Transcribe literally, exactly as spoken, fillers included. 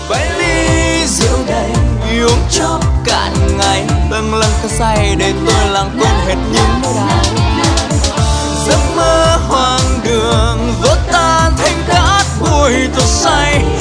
vài ly rượu đầy uống cho cạn ngày, từng lần khắc say để tôi lãng quên hết những nỗi đau. Giấc mơ hoang đường vỡ tan thành cát bụi tôi say,